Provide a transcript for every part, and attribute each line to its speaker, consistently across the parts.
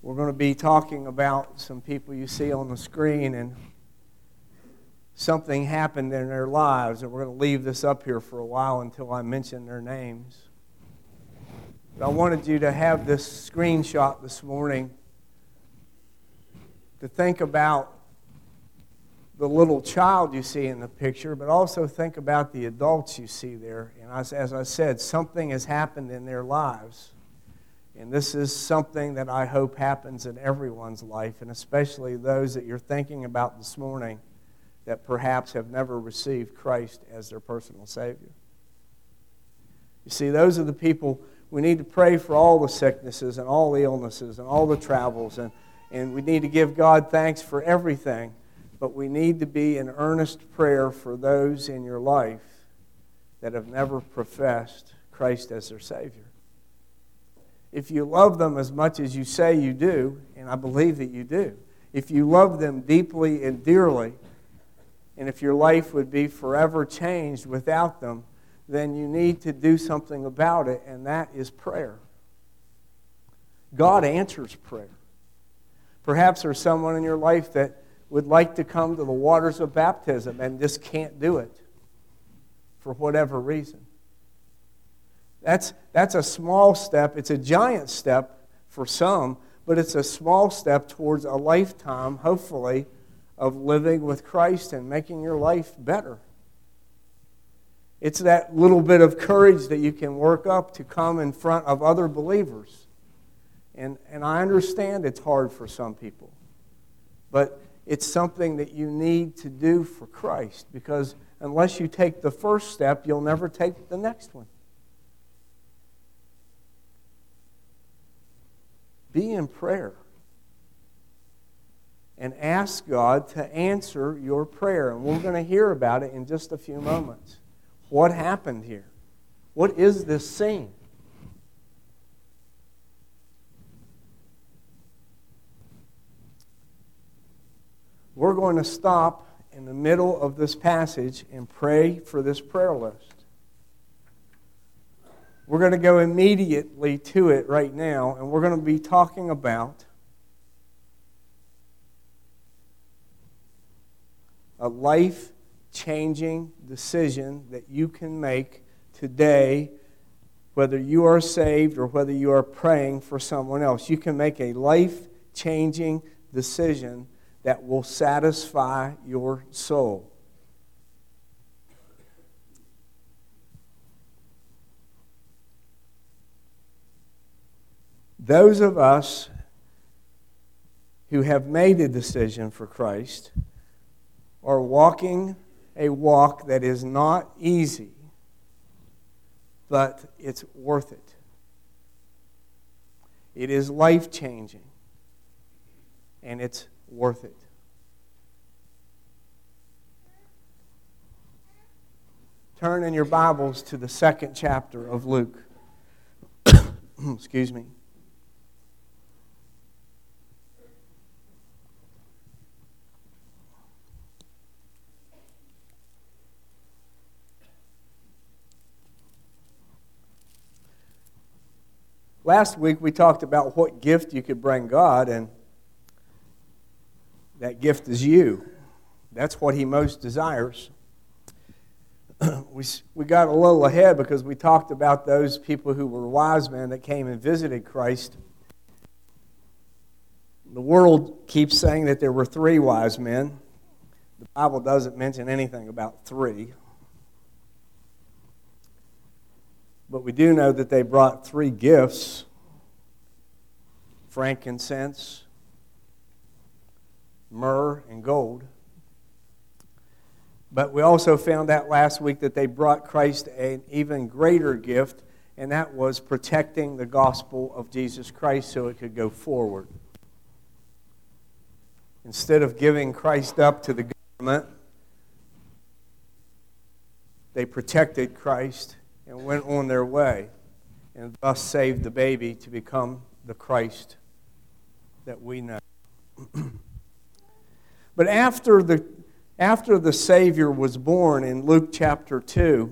Speaker 1: We're going to be talking about some people you see on the screen, and something happened in their lives, and we're going to leave this up here for a while until I mention their names. But I wanted you to have this screenshot this morning to think about the little child you see in the picture, but also think about the adults you see there. And as I said, something has happened in their lives. And this is something that I hope happens in everyone's life, and especially those that you're thinking about this morning that perhaps have never received Christ as their personal Savior. You see, those are the people we need to pray for, all the sicknesses and all the illnesses and all the travels, and we need to give God thanks for everything, but we need to be in earnest prayer for those in your life that have never professed Christ as their Savior. If you love them as much as you say you do, and I believe that you do, if you love them deeply and dearly, and if your life would be forever changed without them, then you need to do something about it, and that is prayer. God answers prayer. Perhaps there's someone in your life that would like to come to the waters of baptism and just can't do it for whatever reason. That's a small step. It's a giant step for some, but it's a small step towards a lifetime, hopefully, of living with Christ and making your life better. It's that little bit of courage that you can work up to come in front of other believers. And I understand it's hard for some people, but it's something that you need to do for Christ, because unless you take the first step, you'll never take the next one. Be in prayer and ask God to answer your prayer. And we're going to hear about it in just a few moments. What happened here? What is this scene? We're going to stop in the middle of this passage and pray for this prayer list. We're going to go immediately to it right now, and we're going to be talking about a life-changing decision that you can make today, whether you are saved or whether you are praying for someone else. You can make a life-changing decision that will satisfy your soul. Those of us who have made a decision for Christ are walking a walk that is not easy, but it's worth it. It is life-changing, and it's worth it. Turn in your Bibles to the 2nd chapter of Luke. Excuse me. Last week we talked about what gift you could bring God, and that gift is you. That's what He most desires. We got a little ahead because we talked about those people who were wise men that came and visited Christ. The world keeps saying that there were 3 wise men. The Bible doesn't mention anything about 3. But we do know that they brought 3 gifts: frankincense, myrrh, and gold. But we also found out last week that they brought Christ an even greater gift, and that was protecting the gospel of Jesus Christ so it could go forward. Instead of giving Christ up to the government, they protected Christ and went on their way, and thus saved the baby to become the Christ that we know. But after the Savior was born in Luke chapter 2,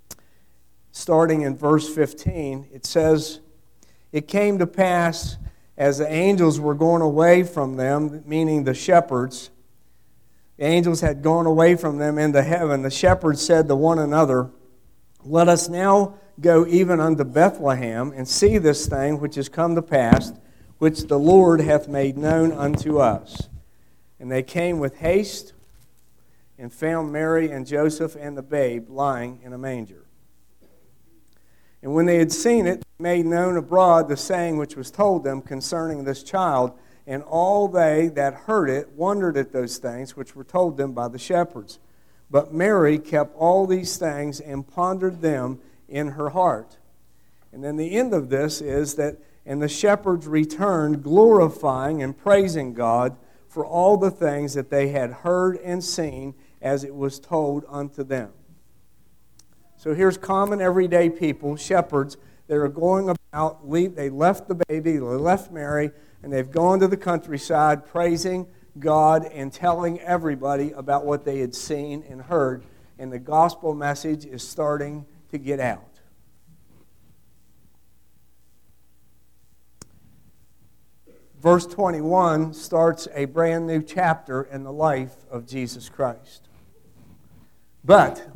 Speaker 1: starting in verse 15, it says, "It came to pass as the angels were going away from them, meaning the shepherds, the angels had gone away from them into heaven, the shepherds said to one another, "Let us now go even unto Bethlehem, and see this thing which is come to pass, which the Lord hath made known unto us." And they came with haste, and found Mary and Joseph and the babe lying in a manger. And when they had seen it, they made known abroad the saying which was told them concerning this child. And all they that heard it wondered at those things which were told them by the shepherds. But Mary kept all these things and pondered them in her heart. And then the end of this is that, and the shepherds returned, glorifying and praising God for all the things that they had heard and seen as it was told unto them. So here's common everyday people, shepherds, that are going about, they left the baby, they left Mary, and they've gone to the countryside praising God and telling everybody about what they had seen and heard. And the gospel message is starting to get out. Verse 21 starts a brand new chapter in the life of Jesus Christ. But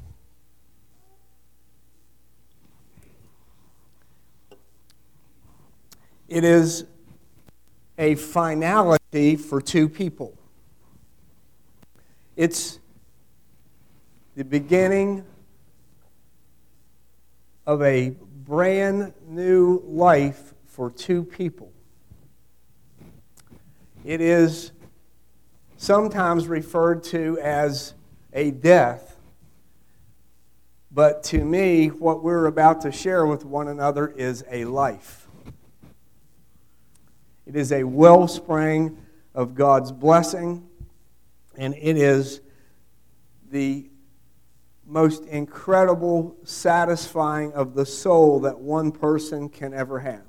Speaker 1: it is a finality for two people. It's the beginning of a brand new life for two people. It is sometimes referred to as a death, but to me, what we're about to share with one another is a life. It is a wellspring of God's blessing, and it is the most incredible satisfying of the soul that one person can ever have.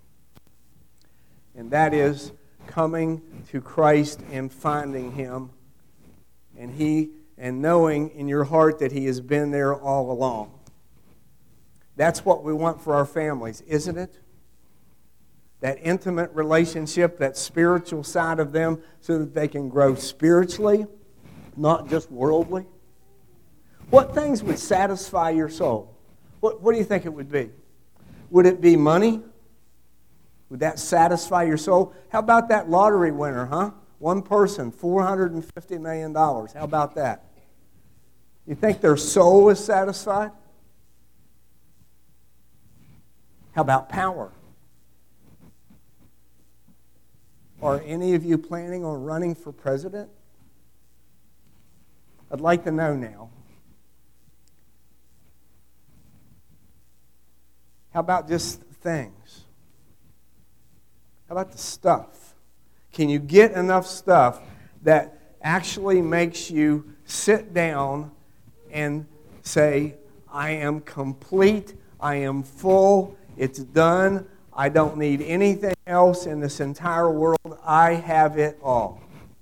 Speaker 1: And that is coming to Christ and finding Him, and knowing in your heart that He has been there all along. That's what we want for our families, isn't it? That intimate relationship, that spiritual side of them, so that they can grow spiritually, not just worldly. What things would satisfy your soul? What do you think it would be? Would it be money? Would that satisfy your soul? How about that lottery winner, huh? One person, $450 million. How about that? You think their soul is satisfied? How about power? Are any of you planning on running for president? I'd like to know now. How about just things? How about the stuff? Can you get enough stuff that actually makes you sit down and say, I am complete, I am full, it's done, I don't need anything else in this entire world. I have it all.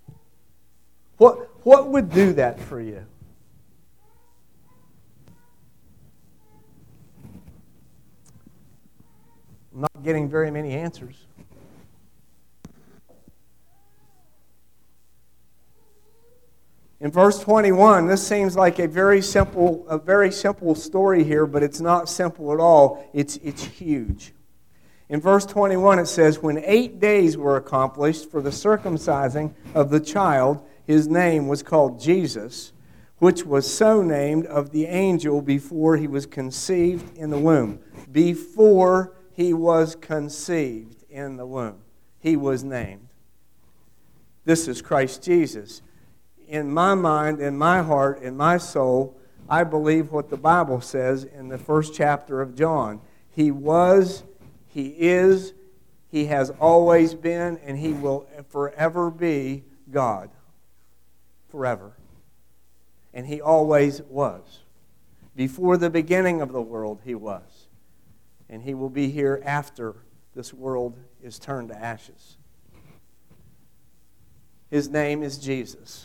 Speaker 1: What would do that for you? I'm not getting very many answers. In verse 21, this seems like a very simple story here, but it's not simple at all. It's huge. In verse 21 it says, when 8 days were accomplished for the circumcising of the child, his name was called Jesus, which was so named of the angel before he was conceived in the womb. Before he was conceived in the womb, he was named. This is Christ Jesus. In my mind, in my heart, in my soul, I believe what the Bible says in the first chapter of John. He was, He is, He has always been, and He will forever be God. Forever. And He always was. Before the beginning of the world, He was. And He will be here after this world is turned to ashes. His name is Jesus.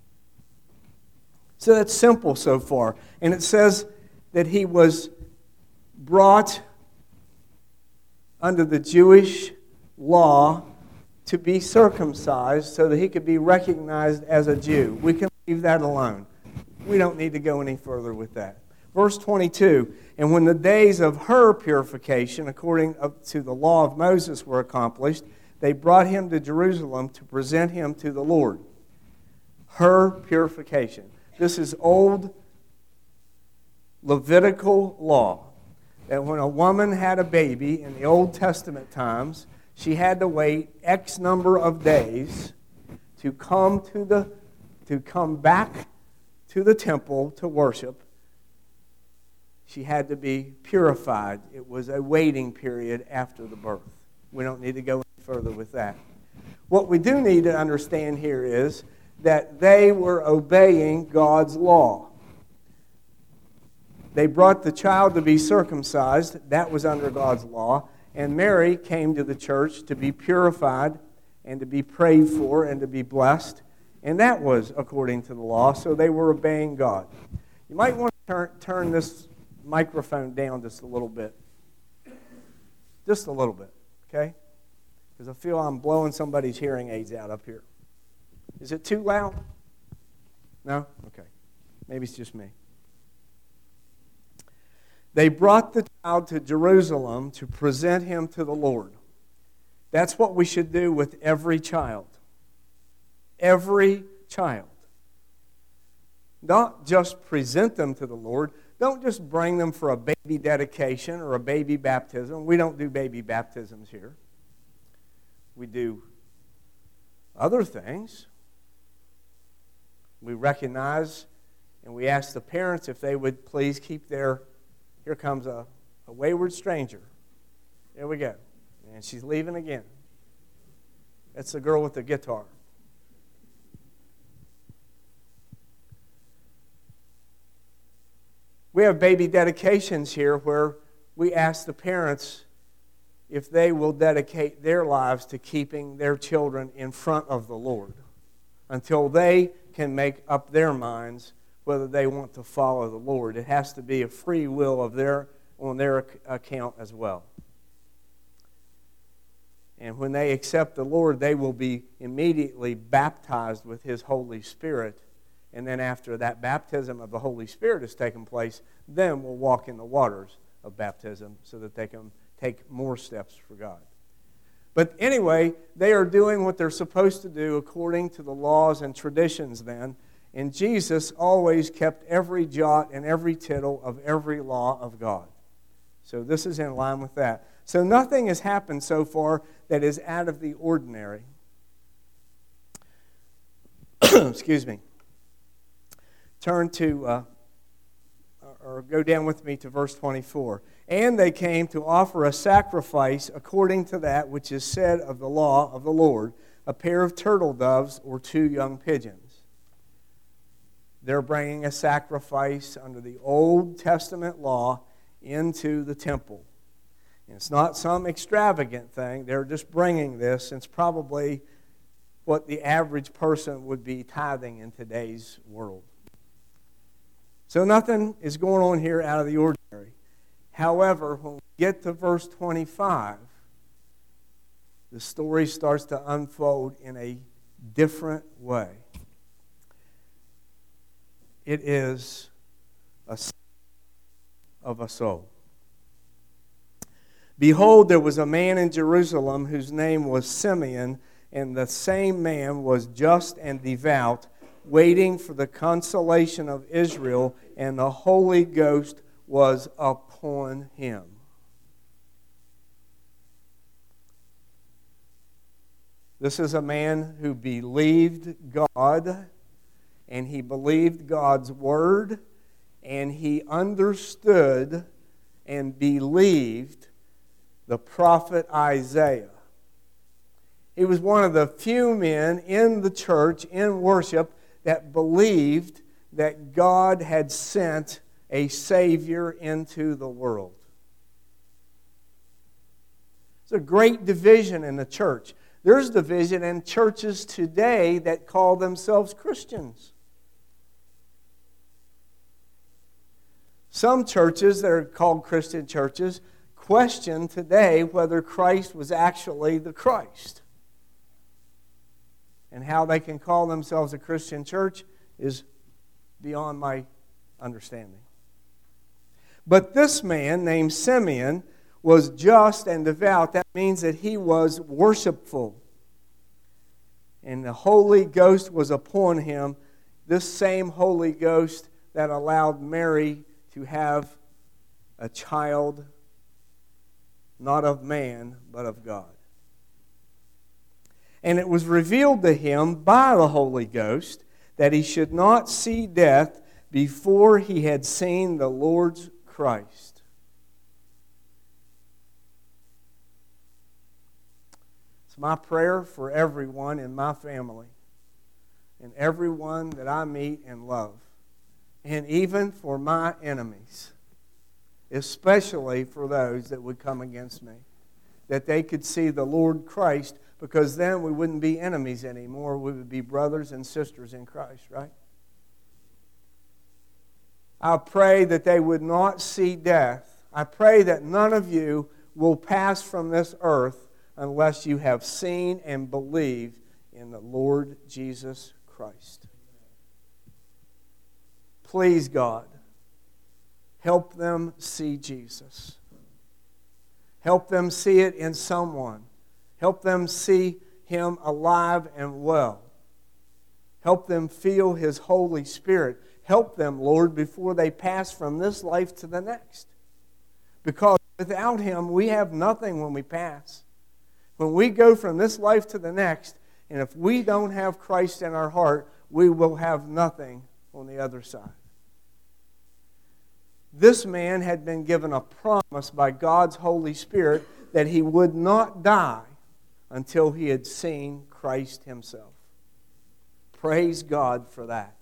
Speaker 1: So that's simple so far. And it says that He was brought under the Jewish law to be circumcised so that he could be recognized as a Jew. We can leave that alone. We don't need to go any further with that. Verse 22, and when the days of her purification, according to the law of Moses, were accomplished, they brought him to Jerusalem to present him to the Lord. Her purification. This is old Levitical law, that when a woman had a baby in the Old Testament times, she had to wait X number of days to come back to the temple to worship. She had to be purified. It was a waiting period after the birth. We don't need to go any further with that. What we do need to understand here is that they were obeying God's law. They brought the child to be circumcised. That was under God's law. And Mary came to the church to be purified and to be prayed for and to be blessed. And that was according to the law, so they were obeying God. You might want to turn this microphone down just a little bit. Just a little bit, okay? Because I feel I'm blowing somebody's hearing aids out up here. Is it too loud? No? Okay. Maybe it's just me. They brought the child to Jerusalem to present him to the Lord. That's what we should do with every child. Every child. Not just present them to the Lord. Don't just bring them for a baby dedication or a baby baptism. We don't do baby baptisms here. We do other things. We recognize and we ask the parents if they would please keep their... Here comes a wayward stranger. There we go. And she's leaving again. That's the girl with the guitar. We have baby dedications here where we ask the parents if they will dedicate their lives to keeping their children in front of the Lord until they can make up their minds whether they want to follow the Lord. It has to be a free will on their account as well. And when they accept the Lord, they will be immediately baptized with His Holy Spirit. And then after that baptism of the Holy Spirit has taken place, then we'll walk in the waters of baptism so that they can take more steps for God. But anyway, they are doing what they're supposed to do according to the laws and traditions then. And Jesus always kept every jot and every tittle of every law of God. So this is in line with that. So nothing has happened so far that is out of the ordinary. Excuse me. Turn to, or go down with me to verse 24. And they came to offer a sacrifice according to that which is said of the law of the Lord, a pair of turtle doves or 2 young pigeons. They're bringing a sacrifice under the Old Testament law into the temple. And it's not some extravagant thing. They're just bringing this. It's probably what the average person would be tithing in today's world. So nothing is going on here out of the ordinary. However, when we get to verse 25, the story starts to unfold in a different way. It is a sign of a soul. Behold, there was a man in Jerusalem whose name was Simeon, and the same man was just and devout, waiting for the consolation of Israel, and the Holy Ghost was upon him. This is a man who believed God, and he believed God's word, and he understood and believed the prophet Isaiah. He was one of the few men in the church, in worship, that believed that God had sent a Savior into the world. There's a great division in the church. There's division in churches today that call themselves Christians. Some churches that are called Christian churches question today whether Christ was actually the Christ. And how they can call themselves a Christian church is beyond my understanding. But this man named Simeon was just and devout. That means that he was worshipful. And the Holy Ghost was upon him, this same Holy Ghost that allowed Mary to have a child, not of man, but of God. And it was revealed to him by the Holy Ghost that he should not see death before he had seen the Lord's Christ. It's my prayer for everyone in my family and everyone that I meet and love, and even for my enemies, especially for those that would come against me, that they could see the Lord Christ, because then we wouldn't be enemies anymore. We would be brothers and sisters in Christ, right? I pray that they would not see death. I pray that none of you will pass from this earth unless you have seen and believed in the Lord Jesus Christ. Please, God, help them see Jesus. Help them see it in someone. Help them see Him alive and well. Help them feel His Holy Spirit. Help them, Lord, before they pass from this life to the next. Because without Him, we have nothing when we pass. When we go from this life to the next, and if we don't have Christ in our heart, we will have nothing on the other side. This man had been given a promise by God's Holy Spirit that he would not die until he had seen Christ Himself. Praise God for that.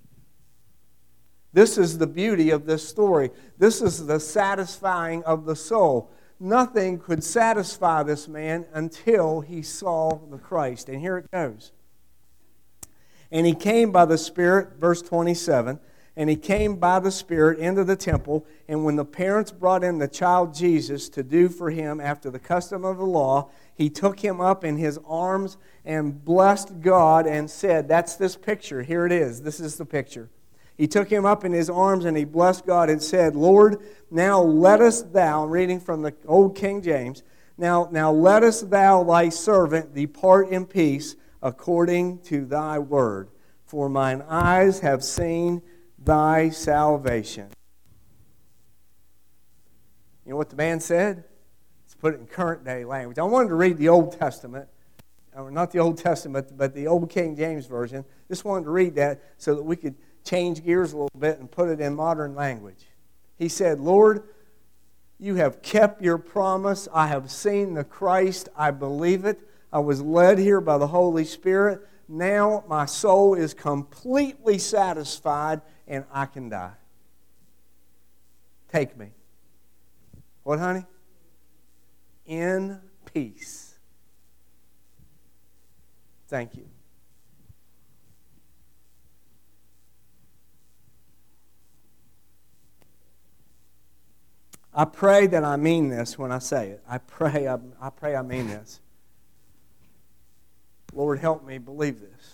Speaker 1: This is the beauty of this story. This is the satisfying of the soul. Nothing could satisfy this man until he saw the Christ. And here it goes. And he came by the Spirit, verse 27, and he came by the Spirit into the temple, and when the parents brought in the child Jesus to do for him after the custom of the law, he took him up in his arms and blessed God and said, that's this picture, here it is, this is the picture. He took him up in his arms and he blessed God and said, Lord, now lettest thou, I'm reading from the old King James, now lettest thou thy servant depart in peace according to thy word. For mine eyes have seen thy salvation. You know what the man said? Let's put it in current day language. I wanted to read the Old Testament, or not the Old Testament, but the old King James Version. Just wanted to read that so that we could change gears a little bit and put it in modern language. He said, Lord, you have kept your promise. I have seen the Christ. I believe it. I was led here by the Holy Spirit. Now my soul is completely satisfied and I can die. Take me. What, honey? In peace. Thank you. I pray that I mean this when I say it. I pray I mean this. Lord, help me believe this.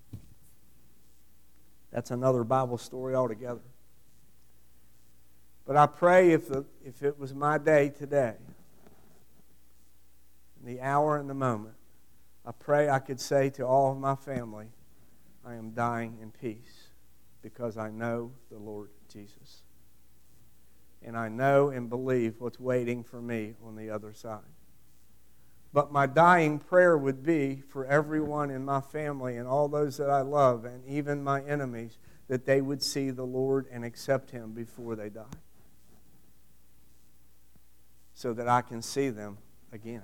Speaker 1: That's another Bible story altogether. But I pray if it was my day today, the hour and the moment, I pray I could say to all of my family, I am dying in peace because I know the Lord Jesus. And I know and believe what's waiting for me on the other side. But my dying prayer would be for everyone in my family and all those that I love and even my enemies, that they would see the Lord and accept Him before they die, so that I can see them again.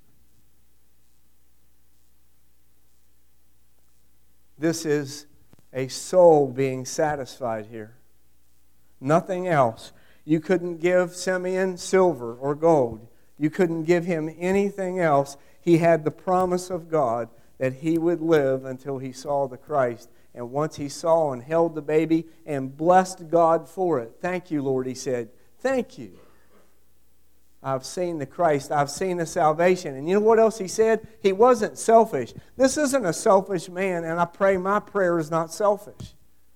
Speaker 1: This is a soul being satisfied here. Nothing else. You couldn't give Simeon silver or gold. You couldn't give him anything else. He had the promise of God that he would live until he saw the Christ. And once he saw and held the baby and blessed God for it. Thank you, Lord, he said. Thank you. I've seen the Christ. I've seen the salvation. And you know what else he said? He wasn't selfish. This isn't a selfish man, and I pray my prayer is not selfish.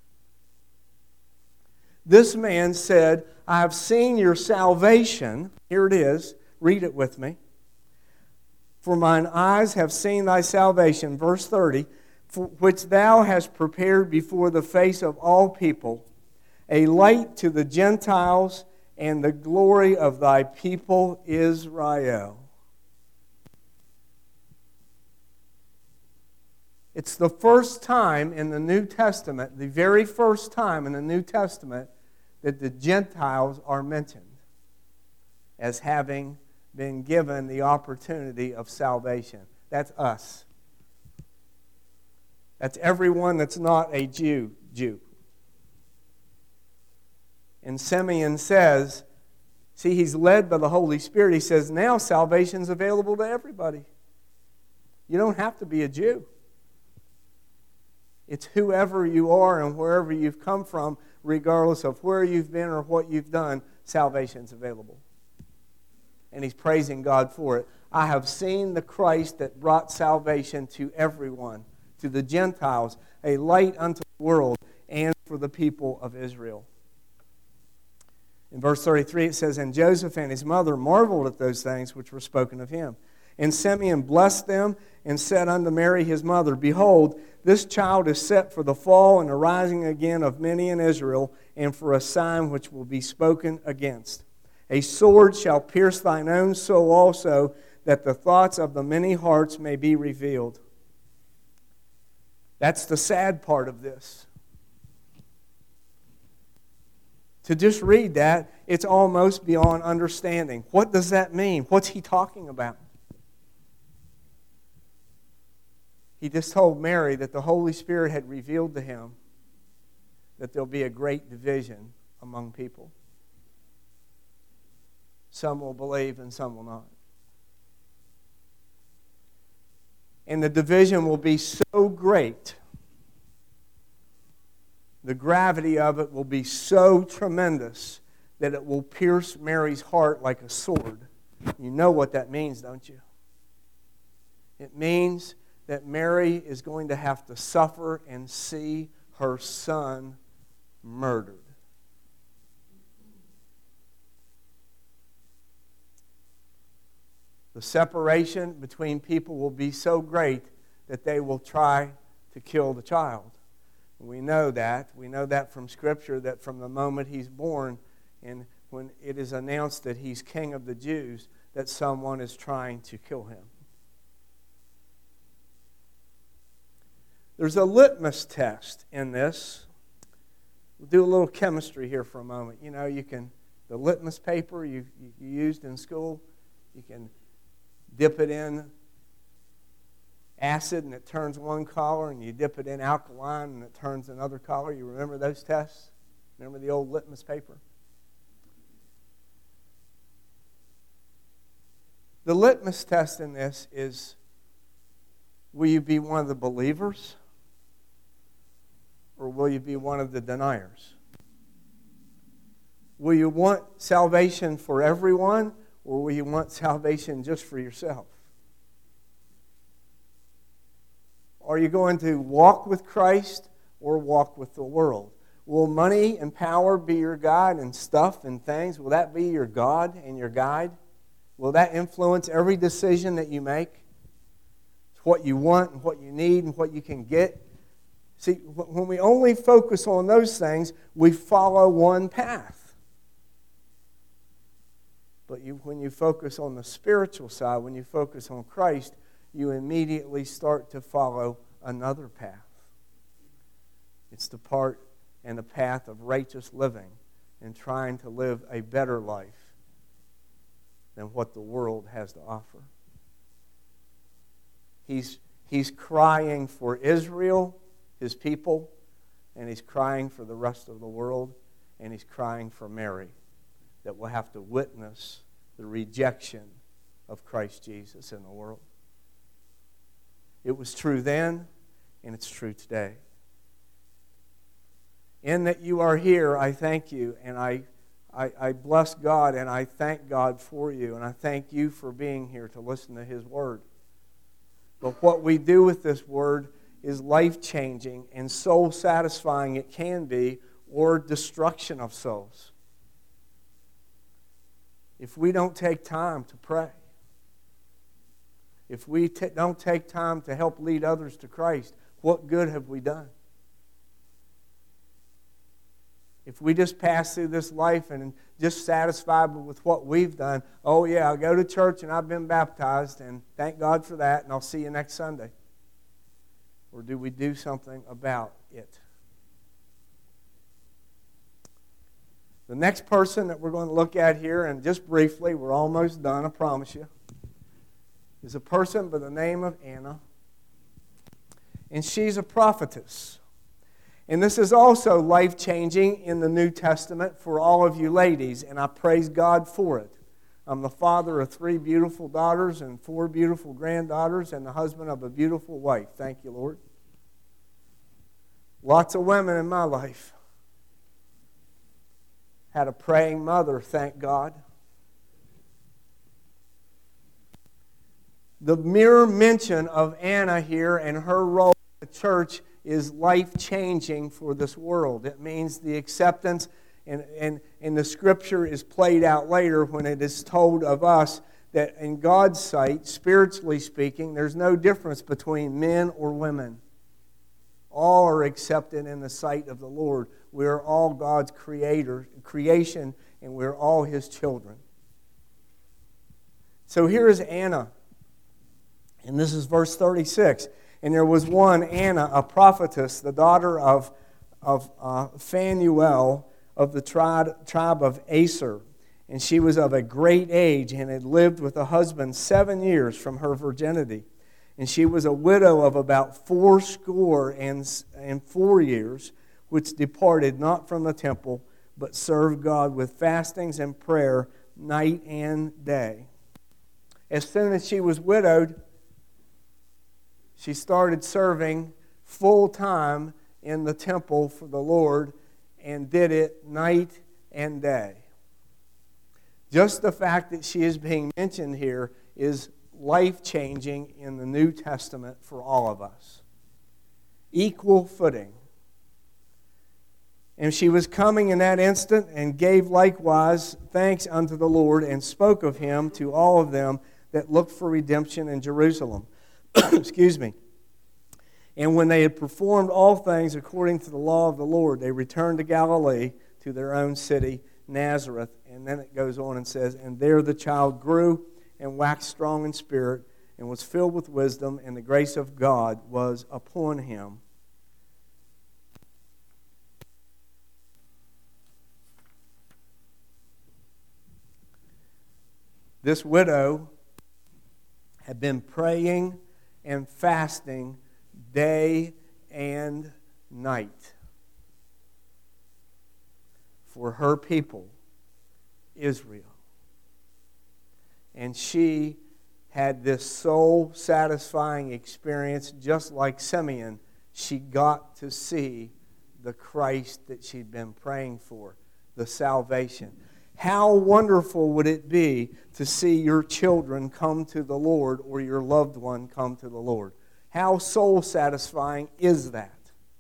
Speaker 1: This man said, I have seen your salvation. Here it is. Read it with me. For mine eyes have seen thy salvation, verse 30, which thou hast prepared before the face of all people, a light to the Gentiles and the glory of thy people Israel. It's the first time in the New Testament, the very first time in the New Testament, that the Gentiles are mentioned as having been given the opportunity of salvation. That's us. That's everyone that's not a Jew. And Simeon says, see, he's led by the Holy Spirit. He says, now salvation's available to everybody. You don't have to be a Jew. It's whoever you are and wherever you've come from, regardless of where you've been or what you've done, salvation's available. And he's praising God for it. I have seen the Christ that brought salvation to everyone, to the Gentiles, a light unto the world, and for the people of Israel. In verse 33 it says, and Joseph and his mother marveled at those things which were spoken of him. And Simeon blessed them and said unto Mary his mother, behold, this child is set for the fall and the rising again of many in Israel, and for a sign which will be spoken against. A sword shall pierce thine own soul also, that the thoughts of the many hearts may be revealed. That's the sad part of this. To just read that, it's almost beyond understanding. What does that mean? What's he talking about? He just told Mary that the Holy Spirit had revealed to him that there'll be a great division among people. Some will believe and some will not. And the division will be so great, the gravity of it will be so tremendous that it will pierce Mary's heart like a sword. You know what that means, don't you? It means that Mary is going to have to suffer and see her son murdered. The separation between people will be so great that they will try to kill the child. We know that. We know that from Scripture, that from the moment he's born and when it is announced that he's King of the Jews, that someone is trying to kill him. There's a litmus test in this. We'll do a little chemistry here for a moment. You know, the litmus paper you used in school, you can dip it in acid and it turns one color, and you dip it in alkaline and it turns another color. You remember those tests? Remember the old litmus paper? The litmus test in this is, will you be one of the believers or will you be one of the deniers? Will you want salvation for everyone or will you want salvation just for yourself? Are you going to walk with Christ or walk with the world? Will money and power be your guide and stuff and things? Will that be your God and your guide? Will that influence every decision that you make? It's what you want and what you need and what you can get. See, when we only focus on those things, we follow one path. But when you focus on the spiritual side, when you focus on Christ, you immediately start to follow another path. It's the part and the path of righteous living and trying to live a better life than what the world has to offer. He's crying for Israel, his people, and he's crying for the rest of the world, and he's crying for Mary, that will have to witness the rejection of Christ Jesus in the world. It was true then, and it's true today. In that you are here, I thank you, and I I bless God and I thank God for you, and I thank you for being here to listen to His Word. But what we do with this Word is life-changing and soul-satisfying it can be, or destruction of souls. If we don't take time to pray, if we don't take time to help lead others to Christ, what good have we done? If we just pass through this life and just satisfied with what we've done, oh yeah, I'll go to church and I've been baptized and thank God for that and I'll see you next Sunday. Or do we do something about it? The next person that we're going to look at here, and just briefly, we're almost done, I promise you, is a person by the name of Anna. And she's a prophetess. And this is also life-changing in the New Testament for all of you ladies, and I praise God for it. I'm the father of 3 beautiful daughters and 4 beautiful granddaughters and the husband of a beautiful wife. Thank you, Lord. Lots of women in my life. Had a praying mother, thank God. The mere mention of Anna here and her role in the church is life-changing for this world. It means the acceptance, and the Scripture is played out later when it is told of us that in God's sight, spiritually speaking, there's no difference between men or women. All are accepted in the sight of the Lord. We are all God's creation, and we're all His children. So here is Anna, and this is verse 36. And there was one, Anna, a prophetess, the daughter of Phanuel of the tribe of Aser. And she was of a great age and had lived with a husband 7 years from her virginity. And she was a widow of about 84 years, which departed not from the temple, but served God with fastings and prayer night and day. As soon as she was widowed, she started serving full time in the temple for the Lord and did it night and day. Just the fact that she is being mentioned here is life-changing in the New Testament for all of us. Equal footing. And she was coming in that instant and gave likewise thanks unto the Lord and spoke of Him to all of them that looked for redemption in Jerusalem. Excuse me. And when they had performed all things according to the law of the Lord, they returned to Galilee, to their own city, Nazareth. And then it goes on and says, and there the child grew and waxed strong in spirit and was filled with wisdom, and the grace of God was upon him. This widow had been praying and fasting day and night for her people, Israel. And she had this soul-satisfying experience, just like Simeon. She got to see the Christ that she'd been praying for, the salvation. How wonderful would it be to see your children come to the Lord or your loved one come to the Lord? How soul-satisfying is that?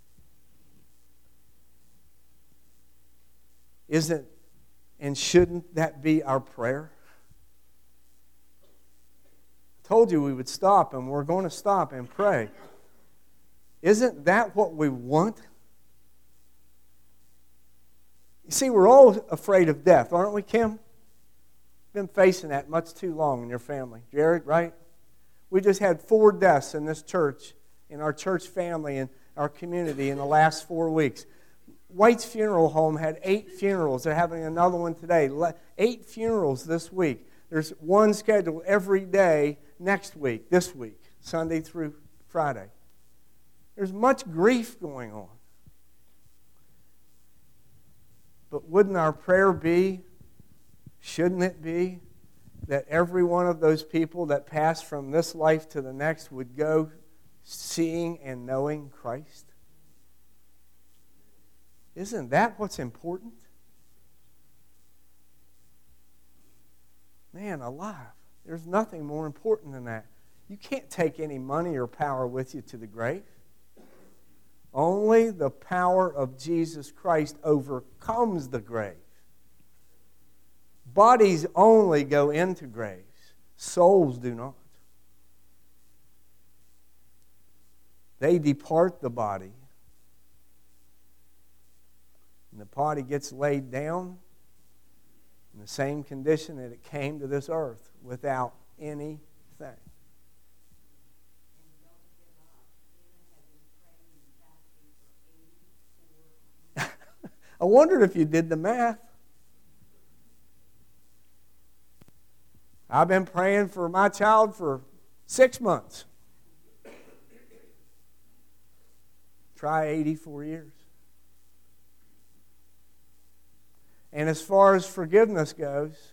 Speaker 1: Isn't and shouldn't that be our prayer? I told you we would stop, and we're going to stop and pray. Isn't that what we want? You see, we're all afraid of death, aren't we, Kim? Been facing that much too long in your family. Jared, right? We just had 4 deaths in this church, in our church family, in our community in the last 4 weeks. White's Funeral Home had 8 funerals. They're having another one today. 8 funerals this week. There's one scheduled every day next week, this week, Sunday through Friday. There's much grief going on. But wouldn't our prayer be, shouldn't it be, that every one of those people that pass from this life to the next would go seeing and knowing Christ? Isn't that what's important? Man alive. There's nothing more important than that. You can't take any money or power with you to the grave. Only the power of Jesus Christ overcomes the grave. Bodies only go into graves. Souls do not. They depart the body. And the body gets laid down in the same condition that it came to this earth, without anything. I wondered if you did the math. I've been praying for my child for 6 months. Try 84 years. And as far as forgiveness goes,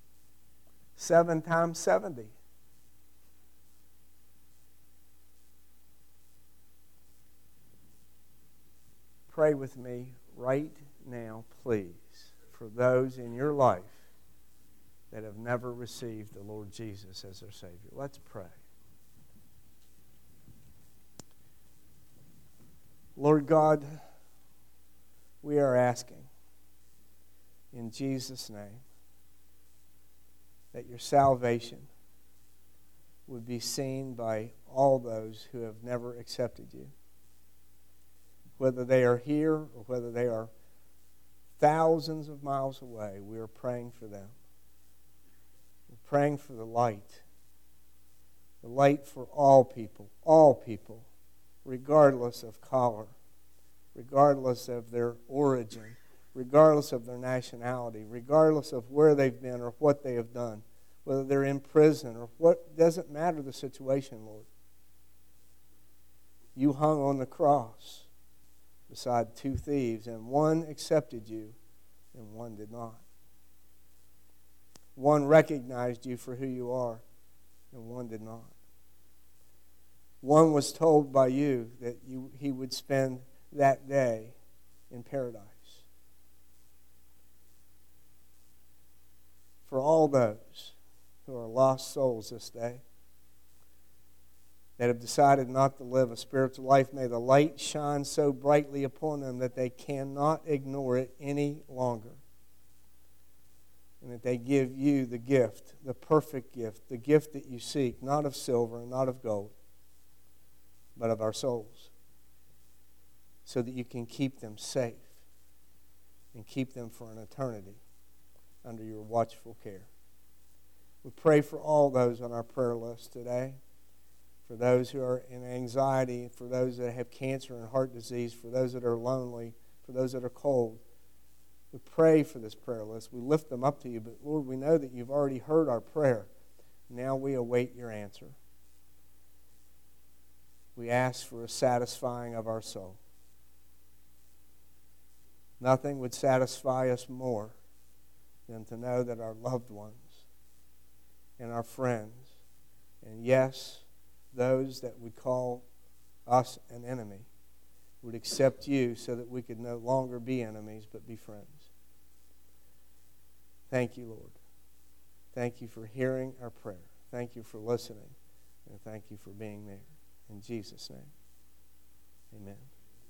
Speaker 1: 7 times 70. Pray with me right now, please, for those in your life that have never received the Lord Jesus as their Savior. Let's pray. Lord God, we are asking in Jesus' name that your salvation would be seen by all those who have never accepted you. Whether they are here or whether they are thousands of miles away, we are praying for them. We're praying for the light for all people, regardless of color, regardless of their origin, regardless of their nationality, regardless of where they've been or what they have done, whether they're in prison or what, doesn't matter the situation, Lord. You hung on the cross beside 2 thieves, and one accepted you and one did not. One recognized you for who you are and one did not. One was told by you that he would spend that day in paradise. For all those who are lost souls this day that have decided not to live a spiritual life, may the light shine so brightly upon them that they cannot ignore it any longer. And that they give you the gift, the perfect gift, the gift that you seek, not of silver and not of gold, but of our souls, so that you can keep them safe and keep them for an eternity under your watchful care. We pray for all those on our prayer list today, for those who are in anxiety, for those that have cancer and heart disease, for those that are lonely, for those that are cold. We pray for this prayer list. We lift them up to you, but Lord, we know that you've already heard our prayer. Now we await your answer. We ask for a satisfying of our soul. Nothing would satisfy us more than to know that our loved ones and our friends, and yes, those that would call us an enemy, would accept you so that we could no longer be enemies but be friends. Thank you, Lord. Thank you for hearing our prayer. Thank you for listening. And thank you for being there. In Jesus' name, amen.